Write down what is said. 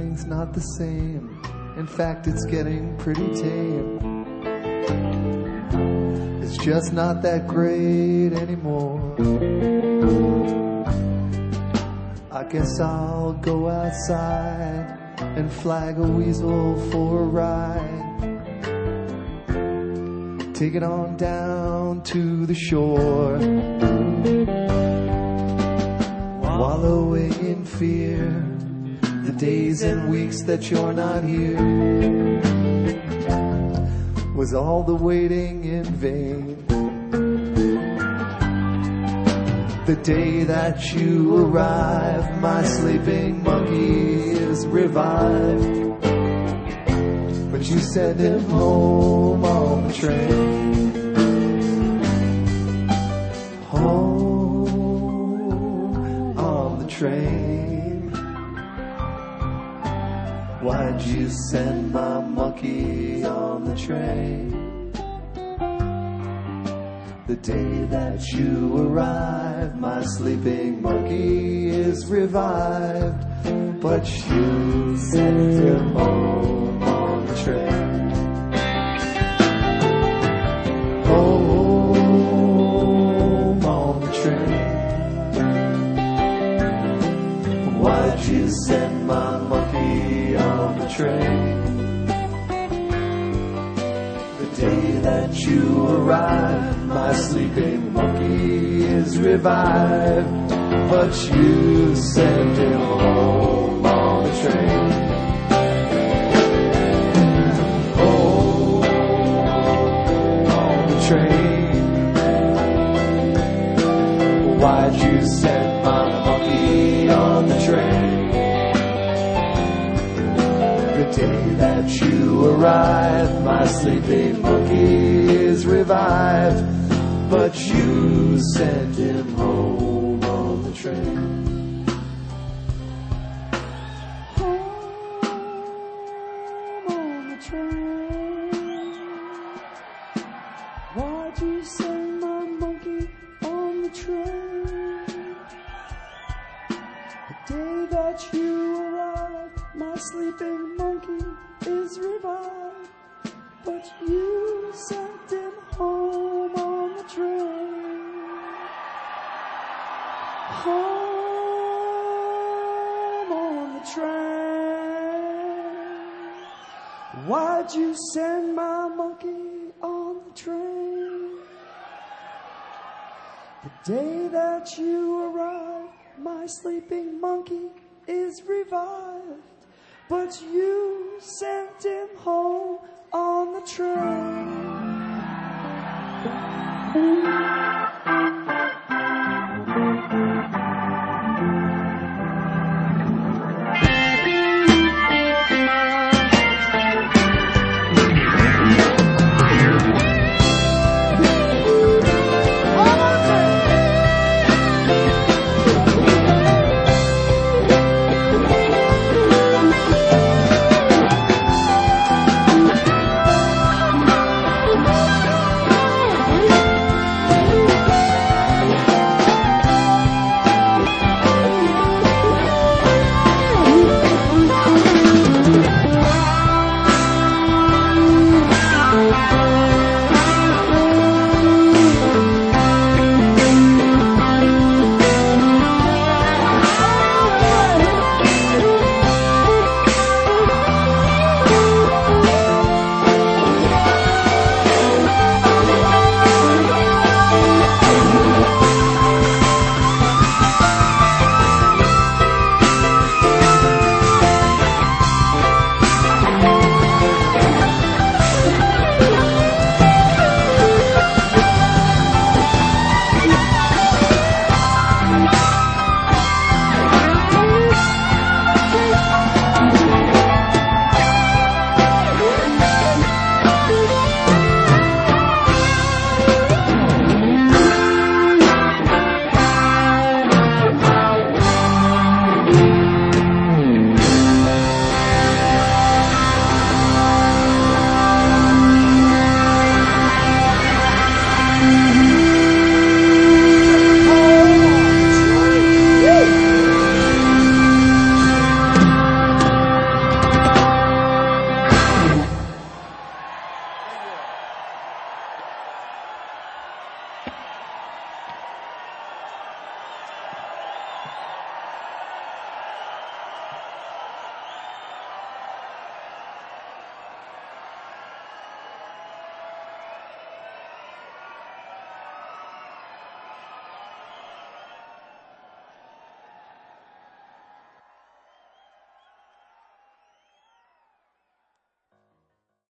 everything's not the same. In fact, it's getting pretty tame. It's just not that great anymore. I guess I'll go outside and flag a weasel for a ride. Take it on down to the shore. Wallowing in fear, the days and weeks that you're not here. Was all the waiting in vain? The day that you arrive, my sleeping monkey is revived. But you send him home on the train. Home on the train. Why'd you send my monkey on the train? The day that you arrive, my sleeping monkey is revived. But you sent him home on the train. Home on the train. Why'd you send my monkey on the train? The day that you arrive, my sleeping monkey is revived. But you sent him home on the train. Home on the train. Why'd you send my monkey on the train? The day that you arrive, my sleeping monkey is revived. But you sent him home on the train. Home on the train. Why'd you send my monkey on the train? The day that you arrived, my sleeping monkey is revived. But you sent him home on the train. Home on the train. Why'd you send my monkey on the train? The day that you arrived, my sleeping monkey is revived. But you sent him home on the train.